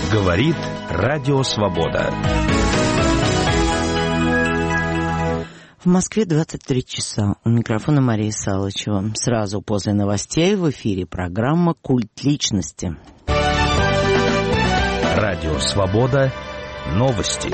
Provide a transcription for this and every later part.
Говорит Радио Свобода. В Москве 23 часа. У микрофона Мария Салычева. Сразу после новостей в эфире программа «Культ личности». Радио Свобода. Новости.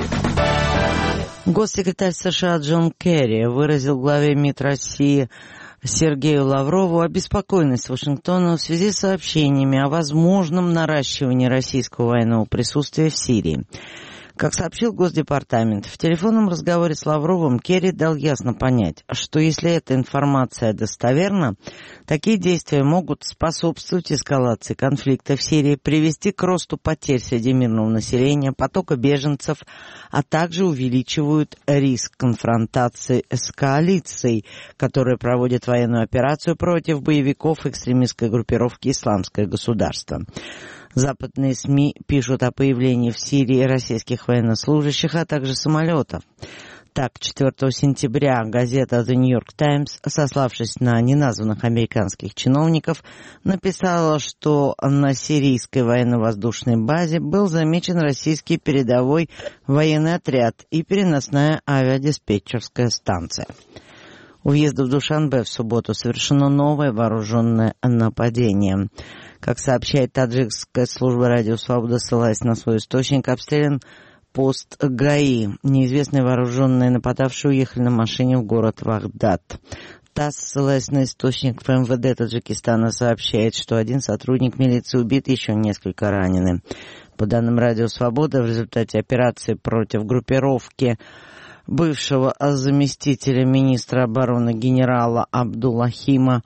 Госсекретарь США Джон Керри выразил главе МИД России Сергею Лаврову обеспокоенность Вашингтона в связи с сообщениями о возможном наращивании российского военного присутствия в Сирии. Как сообщил Госдепартамент, в телефонном разговоре с Лавровым Керри дал ясно понять, что если эта информация достоверна, такие действия могут способствовать эскалации конфликта в Сирии, привести к росту потерь среди мирного населения, потока беженцев, а также увеличивают риск конфронтации с коалицией, которая проводит военную операцию против боевиков экстремистской группировки «Исламское государство». Западные СМИ пишут о появлении в Сирии российских военнослужащих, а также самолетов. Так, 4 сентября газета The New York Times, сославшись на неназванных американских чиновников, написала, что на сирийской военно-воздушной базе был замечен российский передовой военный отряд и переносная авиадиспетчерская станция. У въезда в Душанбе в субботу совершено новое вооруженное нападение. Как сообщает таджикская служба «Радио Свобода», ссылаясь на свой источник, обстрелян пост ГАИ. Неизвестные вооруженные нападавшие уехали на машине в город Вагдад. ТАСС, ссылаясь на источник в МВД Таджикистана, сообщает, что один сотрудник милиции убит, еще несколько ранены. По данным «Радио Свобода», в результате операции против группировки бывшего заместителя министра обороны генерала Абдуллахима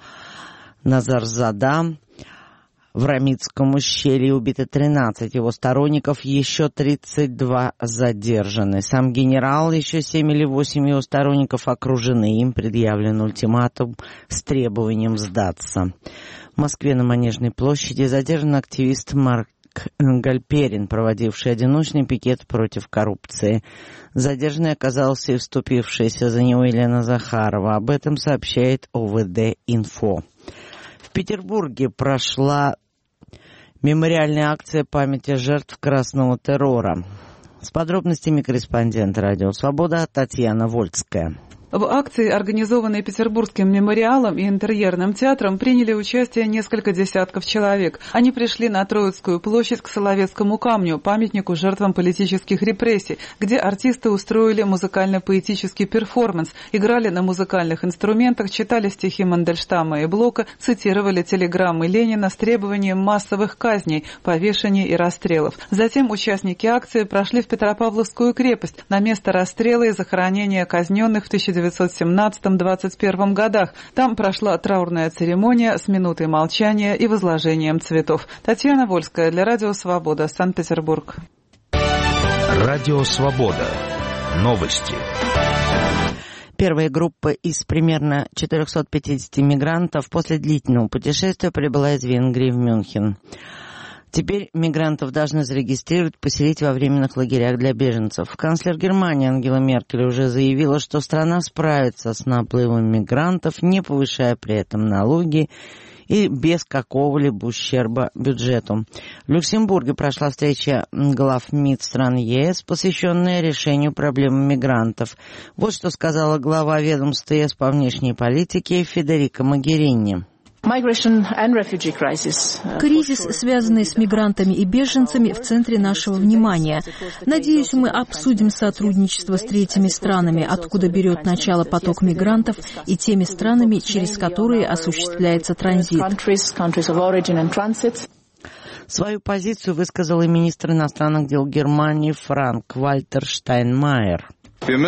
Назарзада в Рамитском ущелье убито 13 его сторонников, еще 32 задержаны. Сам генерал, еще 7 или 8 его сторонников окружены. Им предъявлен ультиматум с требованием сдаться. В Москве на Манежной площади задержан активист Марк Гальперин, проводивший одиночный пикет против коррупции. Задержанной оказался и вступившаяся за него Елена Захарова. Об этом сообщает ОВД-Инфо. В Петербурге прошла мемориальная акция памяти жертв красного террора. С подробностями корреспондент «Радио Свобода» Татьяна Вольская. В акции, организованной Петербургским мемориалом и интерьерным театром, приняли участие несколько десятков человек. Они пришли на Троицкую площадь к Соловецкому камню, памятнику жертвам политических репрессий, где артисты устроили музыкально-поэтический перформанс, играли на музыкальных инструментах, читали стихи Мандельштама и Блока, цитировали телеграммы Ленина с требованием массовых казней, повешений и расстрелов. Затем участники акции прошли в Петропавловскую крепость, на место расстрела и захоронения казненных в 1917-21 годах. Там прошла траурная церемония с минутой молчания и возложением цветов. Татьяна Вольская для Радио Свобода, Санкт-Петербург. Радио Свобода. Новости. Первая группа из примерно 450 мигрантов после длительного путешествия прибыла из Венгрии в Мюнхен. Теперь мигрантов должны зарегистрировать, поселить во временных лагерях для беженцев. Канцлер Германии Ангела Меркель уже заявила, что страна справится с наплывом мигрантов, не повышая при этом налоги и без какого-либо ущерба бюджету. В Люксембурге прошла встреча глав МИД стран ЕС, посвященная решению проблемы мигрантов. Вот что сказала глава ведомства ЕС по внешней политике Федерико Могерини. Кризис, связанный с мигрантами и беженцами, в центре нашего внимания. Надеюсь, мы обсудим сотрудничество с третьими странами, откуда берет начало поток мигрантов, и теми странами, через которые осуществляется транзит. Свою позицию высказал и министр иностранных дел Германии Франк-Вальтер Штайнмайер. Нам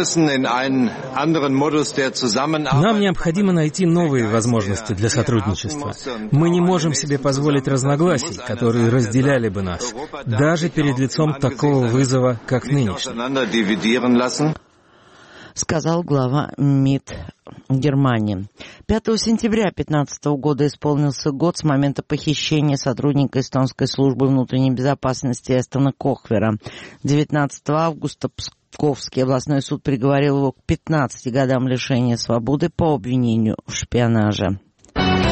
необходимо найти новые возможности для сотрудничества. Мы не можем себе позволить разногласий, которые разделяли бы нас, даже перед лицом такого вызова, как нынешний. Сказал глава МИД Германии. 5 сентября 2015 года исполнился год с момента похищения сотрудника эстонской службы внутренней безопасности Эстона Кохвера. 19 августа Псковский областной суд приговорил его к 15 годам лишения свободы по обвинению в шпионаже.